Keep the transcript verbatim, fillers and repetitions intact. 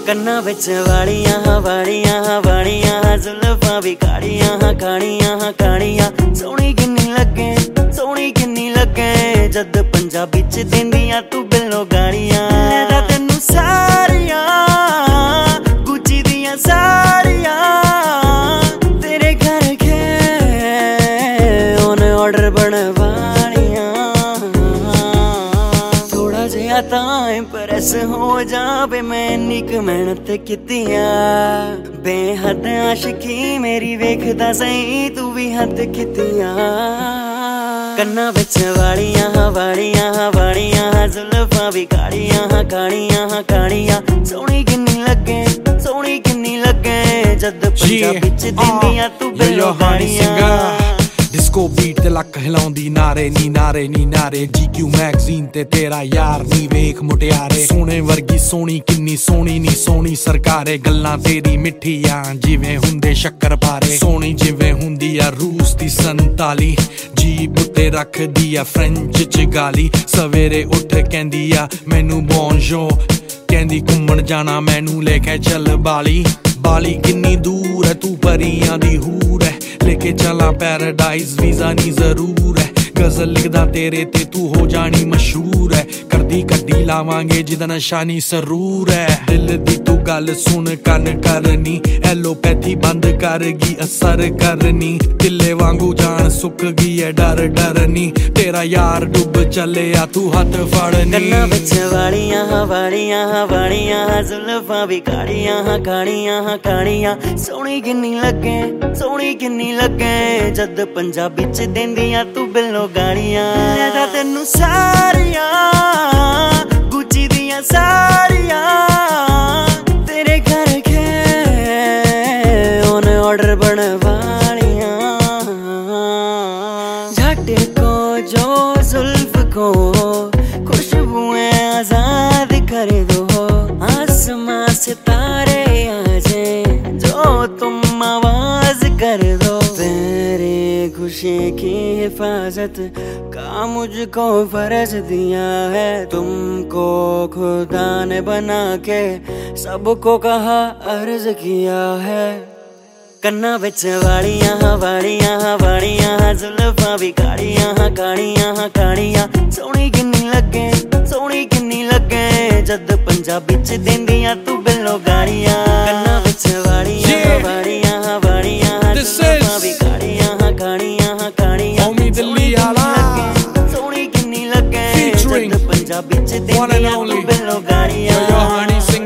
ਕੰਨਾਂ ਵਿੱਚ ਵਾਲੀਆਂ ਵਾਲੀਆਂ ਵਾਲੀਆਂ ਜ਼ੁਲਫਾਂ ਵੀ ਕਾਲੀਆਂ ਕਾਲੀਆਂ ਕਾਲੀਆਂ ਸੋਹਣੀ ਕਿੰਨੀ ਲੱਗੇ ਸੋਹਣੀ ਕਿੰਨੀ ਲੱਗੇ ਜਦ ਪੰਜਾਬੀ ਚ ਦਿੰਦੀਆਂ ਤੂੰ ਬਿੱਲੋ ਗਾਲੀਆਂ ਲੈਦਾ ਤੈਨੂੰ ਸਾਰੀਆਂ ਗੁੱਚੀ ਦੀਆਂ ਸਾਰੀਆਂ ਤੇਰੇ ਘਰ ਕੇ ਉਹਨੇ ਆਰਡਰ ਬਣਵਾਲੀਆਂ ਥੋੜਾ ਜਿਹਾ ਤਾਂ ਇੰਪ੍ਰੈਸ ਹੋ ਜਾਵੇ ਮੈਂ ਇੰਨੀ ਕੁ ਮਿਹਨਤ ਕੀਤੀ ਆ ਬੇਹੱਦ ਆਸ਼ਕੀ ਮੇਰੀ ਵੇਖਦਾ ਸਹੀ ਤੂੰ ਵੀ ਹੱਦ ਕੀਤੀ ਆ ਕੰਨਾਂ ਵਿੱਚ ਵਾਲੀਆਂ ਵਾਲੀਆਂ ਵਾਲੀਆਂ ਜ਼ੁਲਫਾਂ ਵੀ ਕਾਲੀਆਂ ਕਾਲੀਆਂ ਕਾਲੀਆਂ ਸੋਹਣੀ ਕਿੰਨੀ ਲੱਗੇ ਸੋਹਣੀ ਕਿੰਨੀ ਲੱਗੇ ਜਦ ਪੰਜਾਬੀ ਚ ਦਿੰਦੀਆਂ ਤੂੰ ਬਿੱਲੋ ਗਾਲੀਆਂ डिस्को बीट ते लक हिलाउंदी नारे नी नारे नी नारे जी क्यू मैगजीन ते तेरा यार नी वेख मुटियारे सोने वर्गी सोनी किन्नी सोनी नी सोनी सरकारे गल्लां तेरी मिठियां जिवें हुंदे शक्कर पारे सोनी जिवें हुंदी आ रूस दी संताली जीब उत्ते रखदी आ फ्रेंच च गाली सवेरे उठ कहंदी आ मैनू बोंजोर कहंदी घुम्मण जाना मैनू लेके चल बाली बाली किन्नी दूर है तू परियां दी हूर है लेके चला पैराडाइज वीजा नी जरूर है गजल लिखदा तेरे ते तू हो जानी मशहूर है करदी कड्डी लावांगे जिदा नशा नी सरूर है दिल दी तू गल सुन कन करनी एलोपैथी बंद कर गई असर करनी दिले वांगू जान सुक गई है डर डरनी तेरा यार डुब चले आ तू हथ फड़नी ਕੰਨਾਂ ਵਿੱਚ ਵਾਲੀਆਂ ਵਾਲੀਆਂ ਵਾਲੀਆਂ ਜ਼ੁਲਫਾਂ ਵੀ ਕਾਲੀਆਂ ਕਾਲੀਆਂ ਕਾਲੀਆਂ ਸੋਹਣੀ ਕਿੰਨੀ ਲੱਗੇ ਸੋਹਣੀ ਕਿੰਨੀ ਲੱਗੇ ਜਦ ਪੰਜਾਬੀ ਚ ਦਿੰਦੀਆਂ ਤੂੰ ਬਿੱਲੋ ਗਾਲੀਆਂ ਲੈਦਾ ਤੈਨੂੰ ਸਾਰੀਆਂ ਗੁੱਚੀ ਦੀਆਂ ਸਾਰੀਆਂ ਤੇਰੇ ਘਰ ਕੇ ਉਹਨੇ ਆਰਡਰ ਬਣਵਾਲੀਆਂ झट को जो जुल्फ को खुशबुएं आजाद कर दो आसमां सितारे आ जाए जो तुम आवाज कर दो तेरी खुशी की हिफाजत का मुझको फर्ज दिया है तुमको खुदा ने बना के सबको कहा अर्ज किया है ਕੰਨਾਂ ਵਿੱਚ ਵਾਲੀਆਂ ਵਾਲੀਆਂ ਵਾਲੀਆਂ ਜ਼ੁਲਫਾਂ ਵੀ ਕਾਲੀਆਂ ਕਾਲੀਆਂ ਕਾਲੀਆਂ ਸੋਹਣੀ ਕਿੰਨੀ ਲੱਗੇ ਸੋਹਣੀ ਕਿੰਨੀ ਲੱਗੇ ਜਦ ਪੰਜਾਬੀ ਚ ਦਿੰਦੀਆਂ ਤੂੰ ਬਿੱਲੋ ਗਾਲੀਆਂ ਕੰਨਾਂ ਵਿੱਚ ਵਾਲੀਆਂ ਵਾਲੀਆਂ ਵਾਲੀਆਂ ਜ਼ੁਲਫਾਂ ਵੀ ਕਾਲੀਆਂ ਕਾਲੀਆਂ ਕਾਲੀਆਂ ਦਿੱਲੀ ਵਾਲਾ ਸੋਹਣੀ ਕਿੰਨੀ ਲੱਗੇ ਜਦ ਪੰਜਾਬੀ ਚ ਦਿੰਦੀਆਂ ਤੂੰ ਬਿੱਲੋ ਗਾਲੀਆਂ